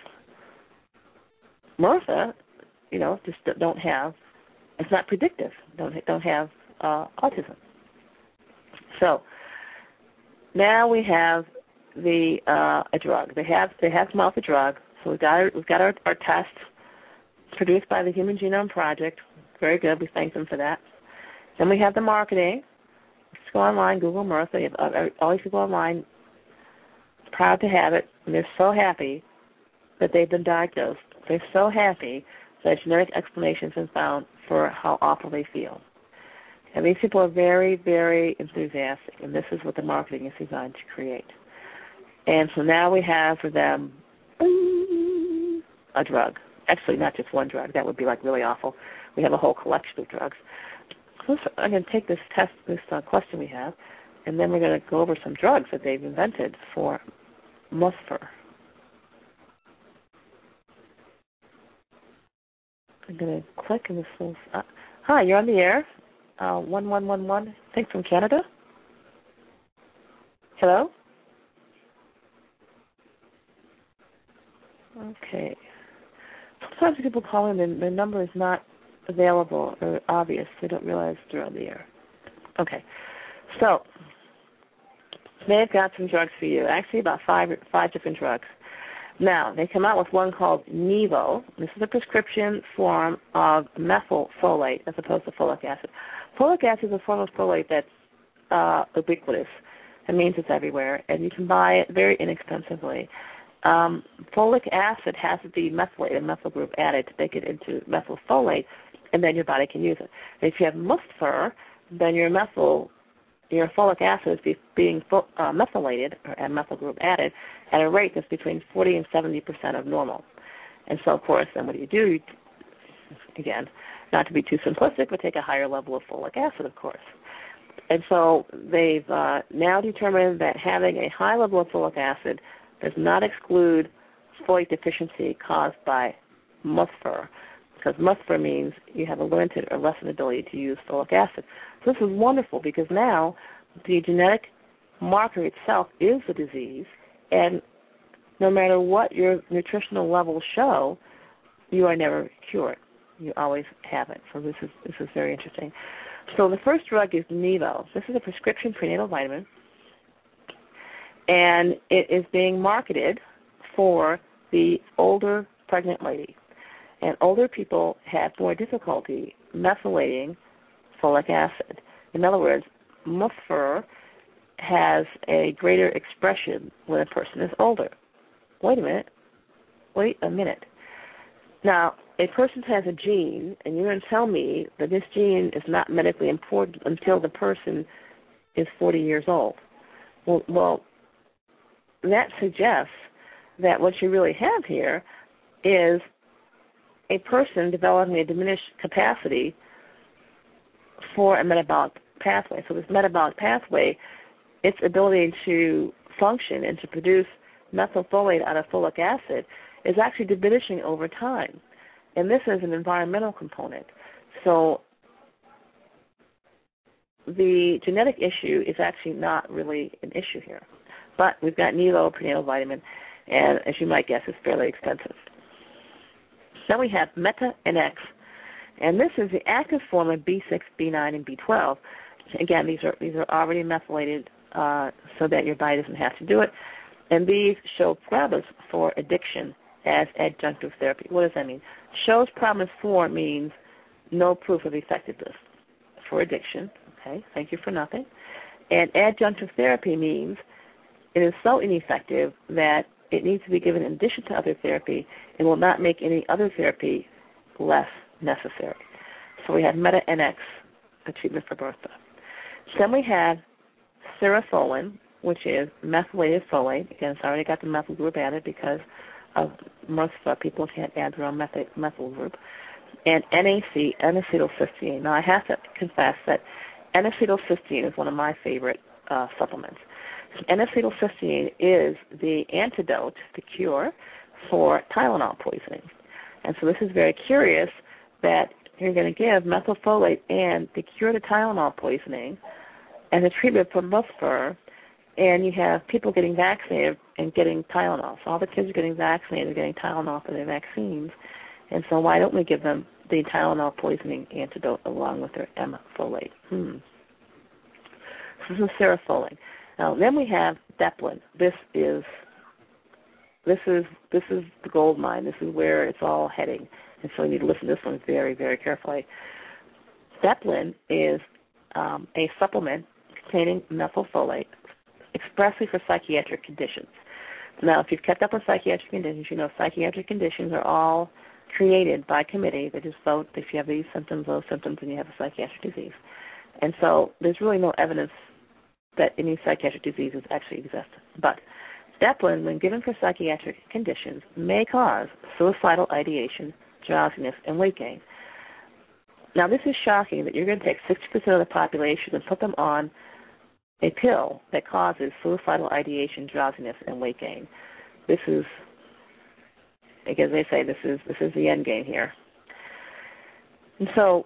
M R S A, you know, just don't have, it's not predictive, don't, don't have uh, autism. So now we have the uh, a drug. They have they have come out with a drug. So we've got our, we've got our, our test produced by the Human Genome Project. Very good. We thank them for that. Then we have the marketing. Just go online, Google M R S A. You have all these people online proud to have it, and they're so happy that they've been diagnosed. They're so happy that genetic explanation has been found for how awful they feel. And these people are very, very enthusiastic, and this is what the marketing is designed to create. And so now we have for them a drug. Actually, not just one drug. That would be like really awful. We have a whole collection of drugs. So I'm going to take this test, this uh, question we have, and then we're going to go over some drugs that they've invented for Musfer. I'm going to click in this little... Uh, hi, you're on the air. Uh, one one one one, I think from Canada. Hello? Okay. Sometimes people call in and their number is not available or obvious. They don't realize they're on the air. Okay. So, they've got some drugs for you. Actually, about five five different drugs. Now, they come out with one called Nevo. This is a prescription form of methylfolate as opposed to folic acid. Folic acid is a form of folate that's uh, ubiquitous. It means it's everywhere, and you can buy it very inexpensively. Um, folic acid has to be methylated, a methyl group added to make it into methylfolate, and then your body can use it. If you have Musfer, then your methyl, your folic acid is be, being fo- uh, methylated, or a methyl group added, at a rate that's between forty and seventy percent of normal. And so, of course, then what do you do? You, again, not to be too simplistic, but take a higher level of folic acid, of course. And so they've uh, now determined that having a high level of folic acid does not exclude folate deficiency caused by Musfer, because Musfer means you have a limited or lessened ability to use folic acid. So this is wonderful because now the genetic marker itself is the disease, and no matter what your nutritional levels show, you are never cured. You always have it. So this is this is very interesting. So the first drug is Nevo. This is a prescription prenatal vitamin, and it is being marketed for the older pregnant lady. And older people have more difficulty methylating folic acid. In other words, Musfer has a greater expression when a person is older. Wait a minute. Wait a minute. Now, a person has a gene, and you're going to tell me that this gene is not medically important until the person is forty years old. Well, well, that suggests that what you really have here is a person developing a diminished capacity for a metabolic pathway. So this metabolic pathway, its ability to function and to produce methylfolate out of folic acid is actually diminishing over time. And this is an environmental component. So the genetic issue is actually not really an issue here. But we've got Nevo prenatal vitamin, and as you might guess, it's fairly expensive. Then we have Meta N X, and this is the active form of B six, B nine, and B twelve. Again, these are these are already methylated uh, so that your body doesn't have to do it. And these show promise for addiction as adjunctive therapy. What does that mean? Shows promise for means no proof of effectiveness for addiction. Okay, thank you for nothing. And adjunctive therapy means it is so ineffective that it needs to be given in addition to other therapy and will not make any other therapy less necessary. So we have Meta-N X, a treatment for BRCA. Then we have Cerifolin, which is methylated folate. Again, it's already got the methyl group added because of most of our people can't add their own methyl, methyl group. And N A C, N-acetylcysteine. Now, I have to confess that N-acetylcysteine is one of my favorite uh, supplements. N-acetylcysteine is the antidote, the cure, for Tylenol poisoning. And so this is very curious that you're going to give methylfolate and the cure to Tylenol poisoning as a treatment for MUSFUR, and you have people getting vaccinated and getting Tylenol. So all the kids are getting vaccinated and getting Tylenol for their vaccines. And so why don't we give them the Tylenol poisoning antidote along with their M-folate? Hmm. So this is Cerifolin. Now then we have Deplin. This is this is this is the gold mine. This is where it's all heading. And so you need to listen to this one very, very carefully. Deplin is um, a supplement containing methylfolate expressly for psychiatric conditions. Now, if you've kept up with psychiatric conditions, you know psychiatric conditions are all created by committee. They just vote if you have these symptoms, those symptoms, and you have a psychiatric disease. And so there's really no evidence that any psychiatric diseases actually exist. But Deplin, when given for psychiatric conditions, may cause suicidal ideation, drowsiness, and weight gain. Now, this is shocking that you're going to take sixty percent of the population and put them on a pill that causes suicidal ideation, drowsiness, and weight gain. This is, because they say this is this is the end game here. And so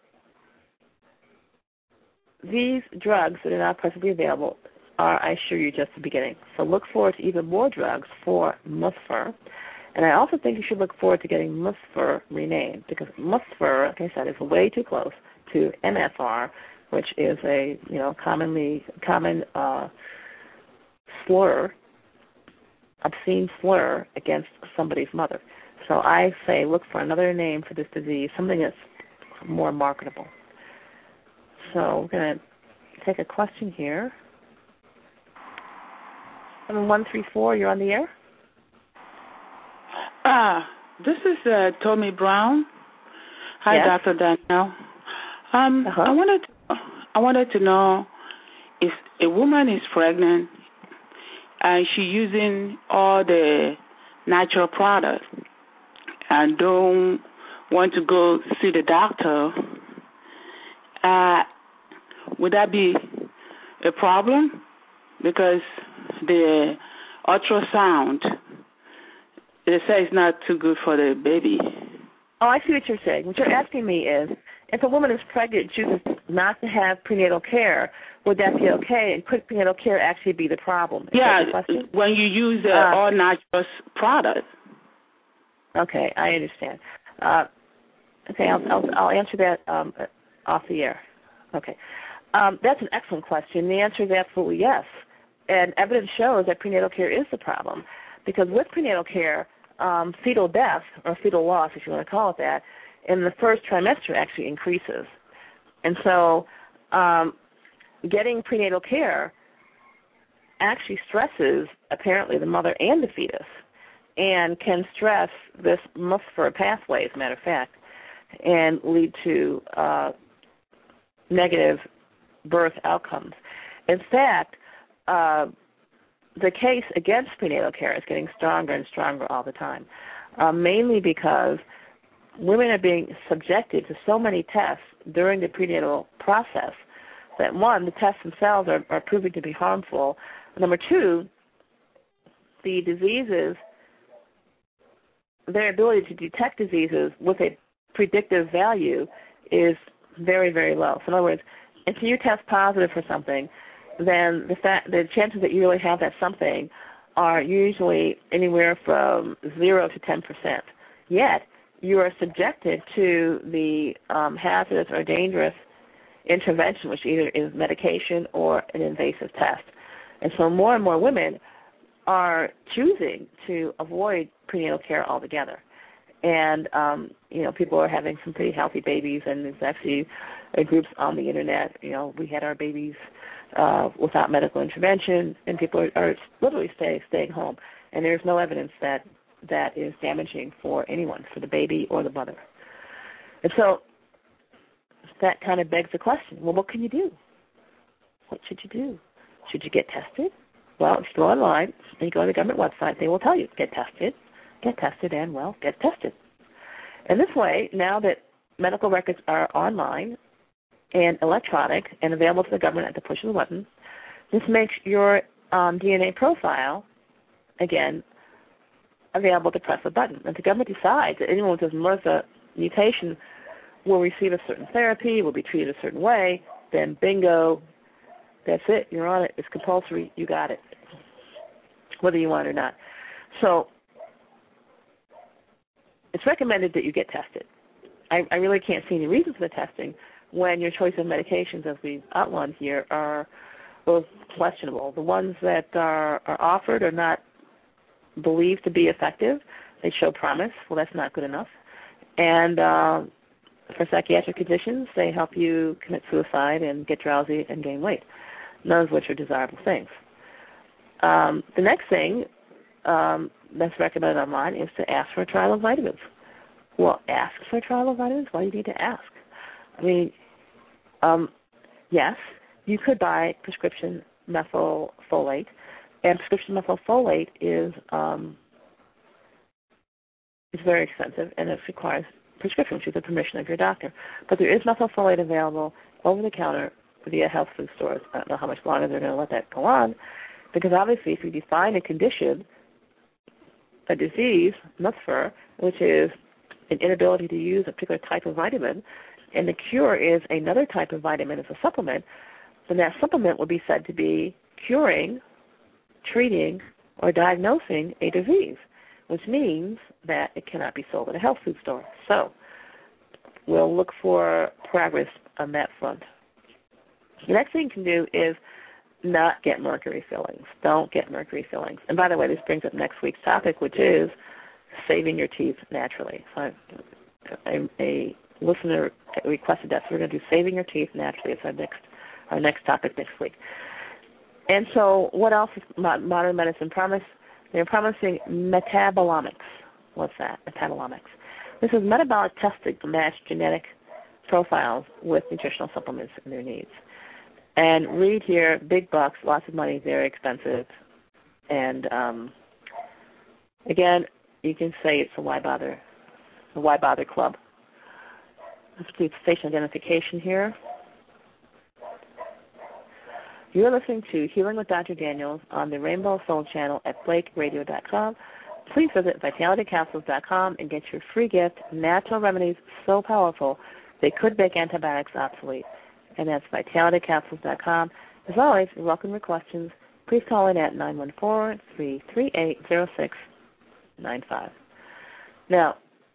these drugs that are now presently available are, I assure you, just the beginning. So look forward to even more drugs for MUSFUR. And I also think you should look forward to getting MUSFUR renamed, because MUSFUR, like I said, is way too close to M F R, which is a you know commonly common uh, slur, obscene slur against somebody's mother. So I say look for another name for this disease, something that's more marketable. So we're going to take a question here. seven one three four, you're on the air. Ah, this is uh, Tommy Brown. Hi, yes. Doctor Danielle. Um, uh-huh. I wanted to, I wanted to know if a woman is pregnant and she's using all the natural products and don't want to go see the doctor, uh, would that be a problem? Because the ultrasound, they say it's not too good for the baby. Oh, I see what you're saying. What you're asking me is, if a woman is pregnant and chooses not to have prenatal care, would that be okay? And could prenatal care actually be the problem? Is yeah, that the question? When you use uh, uh, all natural products. Okay, I understand. Uh, okay, I'll, I'll, I'll answer that um, off the air. Okay. Um, that's an excellent question. The answer is absolutely yes. And evidence shows that prenatal care is the problem, because with prenatal care, um, fetal death, or fetal loss, if you want to call it that, in the first trimester actually increases. And so um, getting prenatal care actually stresses, apparently, the mother and the fetus, and can stress this MUSFUR pathway, as a matter of fact, and lead to uh, negative birth outcomes. In fact, uh, the case against prenatal care is getting stronger and stronger all the time, uh, mainly because women are being subjected to so many tests during the prenatal process that, one, the tests themselves are, are proving to be harmful. Number two, the diseases, their ability to detect diseases with a predictive value is very, very low. So in other words, if you test positive for something, then the fact, the chances that you really have that something are usually anywhere from zero to ten percent. Yet, you are subjected to the um, hazardous or dangerous intervention, which either is medication or an invasive test. And so more and more women are choosing to avoid prenatal care altogether. And, um, you know, people are having some pretty healthy babies, and it's actually uh, groups on the internet. You know, we had our babies uh, without medical intervention, and people are, are literally stay, staying home. And there's no evidence that that is damaging for anyone, for the baby or the mother. And so that kind of begs the question, well, what can you do? What should you do? Should you get tested? Well, if you go online and you go to the government website, they will tell you, get tested, get tested, and, well, get tested. And this way, now that medical records are online and electronic and available to the government at the push of a button, this makes your um, D N A profile, again, available to press a button. And if the government decides that anyone with this MRSA mutation will receive a certain therapy, will be treated a certain way, then bingo, that's it. You're on it. It's compulsory. You got it, whether you want it or not. So it's recommended that you get tested. I, I really can't see any reason for the testing when your choice of medications, as we've outlined here, are both questionable. The ones that are, are offered are not believed to be effective. They show promise. Well, that's not good enough. And uh, for psychiatric conditions, they help you commit suicide and get drowsy and gain weight, none of which are desirable things. Um, the next thing um, that's recommended online is to ask for a trial of vitamins. Well, ask for a trial of vitamins? Why do you need to ask? I mean, um, yes, you could buy prescription methylfolate, and prescription methylfolate is um, it's very expensive, and it requires prescription with the permission of your doctor. But there is methylfolate available over the counter via health food stores. I don't know how much longer they're going to let that go on, because obviously if you define a condition, a disease, M F R, which is an inability to use a particular type of vitamin, and the cure is another type of vitamin as a supplement, then that supplement would be said to be curing, treating, or diagnosing a disease, which means that it cannot be sold at a health food store. So we'll look for progress on that front. The next thing you can do is not get mercury fillings. Don't get mercury fillings. And by the way, this brings up next week's topic, which is saving your teeth naturally. So a, a listener requested that, so we're going to do saving your teeth naturally. It's our next our next topic next week. And so what else is modern medicine promise? They're promising metabolomics. What's that? Metabolomics. This is metabolic testing to match genetic profiles with nutritional supplements and their needs. And read here, big bucks, lots of money, very expensive. And um, again, you can say it's a why bother, a why bother club. Let's do station identification here. You're listening to Healing with Doctor Daniels on the Rainbow Soul channel at blake radio dot com. Please visit vitality capsules dot com and get your free gift, Natural Remedies So Powerful They Could Make Antibiotics Obsolete. And that's vitality capsules dot com. As always, we welcome your questions. Please call in at nine one four, three three eight, zero six nine five. Now,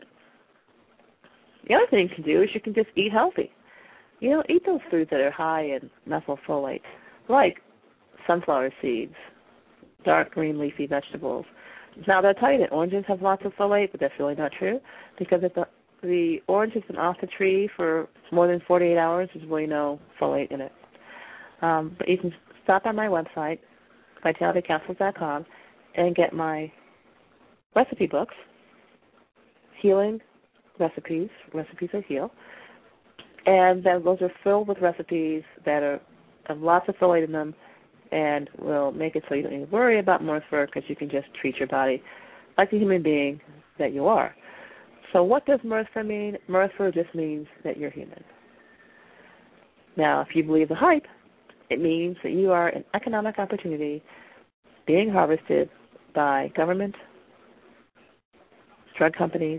the other thing you can do is you can just eat healthy. You know, eat those foods that are high in methylfolate, like sunflower seeds, dark green leafy vegetables. Now, they'll tell you that oranges have lots of folate, but that's really not true, because if the, the orange has been off the tree for more than forty-eight hours, there's really no folate in it. Um, but you can stop on my website, vitality capsules dot com, and get my recipe books, Healing Recipes, Recipes that Heal, and then those are filled with recipes that are have lots of folate in them and will make it so you don't need to worry about M R S A because you can just treat your body like the human being that you are. So what does M R S A mean? M R S A just means that you're human. Now, if you believe the hype, it means that you are an economic opportunity being harvested by government, drug companies,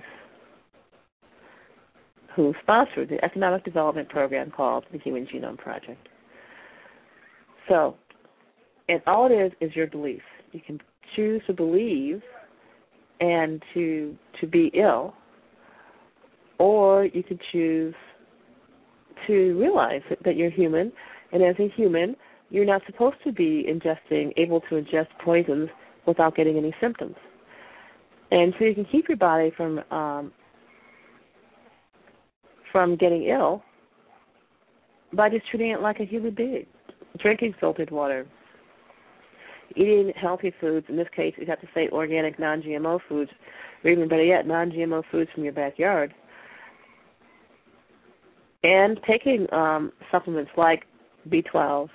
who sponsored the economic development program called the Human Genome Project. So, and all it is is your belief. You can choose to believe and to to be ill, or you can choose to realize that, that you're human, and as a human, you're not supposed to be ingesting, able to ingest poisons without getting any symptoms. And so you can keep your body from um, from getting ill by just treating it like a human being, drinking filtered water, eating healthy foods. In this case, you'd have to say organic, non-G M O foods, or even better yet, non-G M O foods from your backyard. And taking um, supplements like B twelve.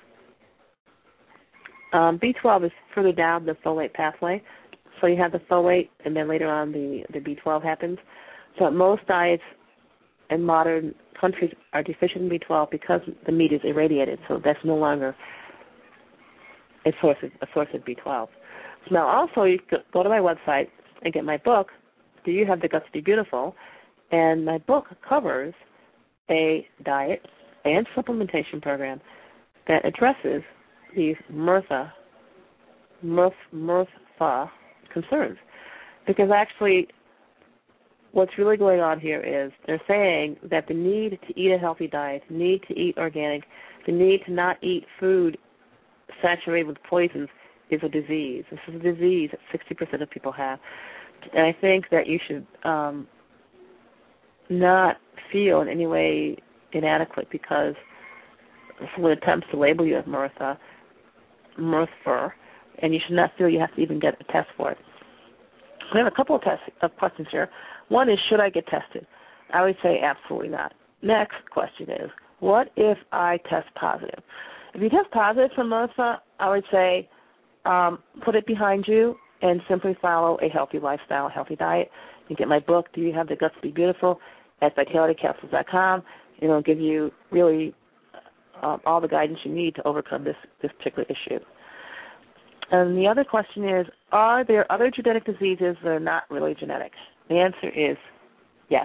Um, B twelve is further down the folate pathway. So you have the folate, and then later on the, the B twelve happens. So most diets in modern countries are deficient in B twelve because the meat is irradiated. So that's no longer a source of, a source of B twelve. So now also you go to my website and get my book, Do You Have the Guts to Be Beautiful? And my book covers a diet and supplementation program that addresses these MRSA, MRF, MRSA concerns. Because actually what's really going on here is they're saying that the need to eat a healthy diet, the need to eat organic, the need to not eat food saturated with poisons is a disease. This is a disease that sixty percent of people have. And I think that you should um, not feel in any way inadequate because someone attempts to label you as MRSA, MRSA, and you should not feel you have to even get a test for it. We have a couple of, tests, of questions here. One is, should I get tested? I would say absolutely not. Next question is, what if I test positive? If you test positive for MRSA, I would say um, put it behind you and simply follow a healthy lifestyle, a healthy diet. You can get my book, Do You Have the Guts to Be Beautiful, at vitality capsules dot com. It'll give you really um, all the guidance you need to overcome this, this particular issue. And the other question is, are there other genetic diseases that are not really genetic? The answer is yes.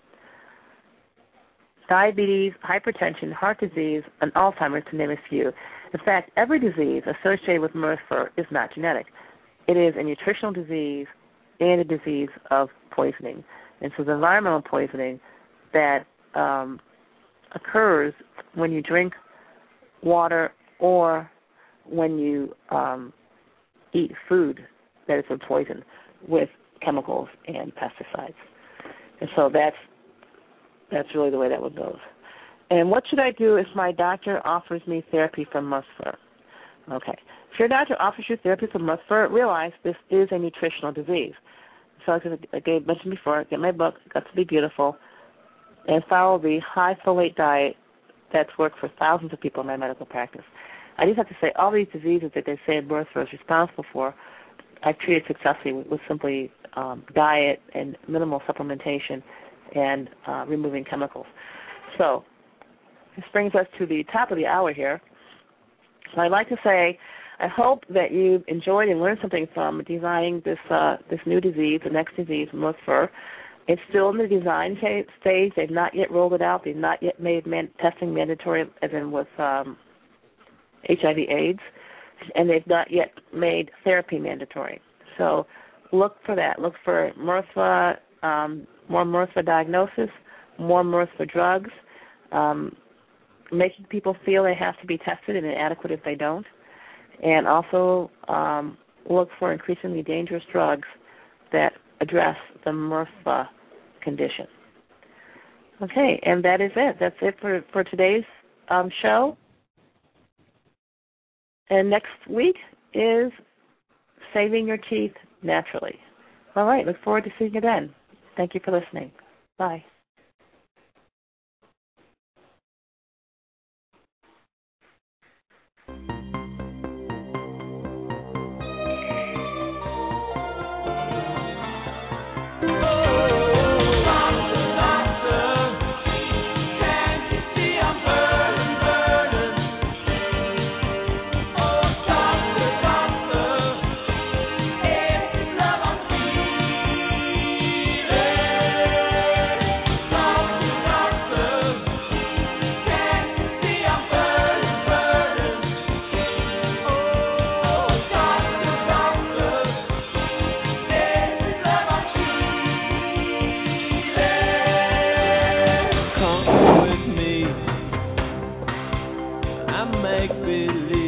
Diabetes, hypertension, heart disease, and Alzheimer's, to name a few. In fact, every disease associated with MRSA is not genetic. It is a nutritional disease and a disease of poisoning. And so the environmental poisoning that um, occurs when you drink water or when you um, eat food that is poisoned with chemicals and pesticides. And so that's that's really the way that one goes. And what should I do if my doctor offers me therapy for MRSA? Okay. If your doctor offers you therapy for MRSA, realize this is a nutritional disease. So as I mentioned before, get my book, Guts to Be Beautiful, and follow the high folate diet that's worked for thousands of people in my medical practice. I just have to say all these diseases that they say MRSA is responsible for, I've treated successfully with, with simply um, diet and minimal supplementation and uh, removing chemicals. So this brings us to the top of the hour here. So I'd like to say I hope that you've enjoyed and learned something from designing this uh, this new disease, the next disease, MRSA. It's still in the design stage. They've not yet rolled it out. They've not yet made man- testing mandatory, as in with um, H I V AIDS, and they've not yet made therapy mandatory. So look for that. Look for MRSA, um, more MRSA diagnosis, more MRSA drugs, um, making people feel they have to be tested and inadequate if they don't, and also um, look for increasingly dangerous drugs that address the MRSA condition. Okay, and that is it. That's it for, for today's um, show. And next week is Saving Your Teeth Naturally. All right, look forward to seeing you then. Thank you for listening. Bye. Make believe.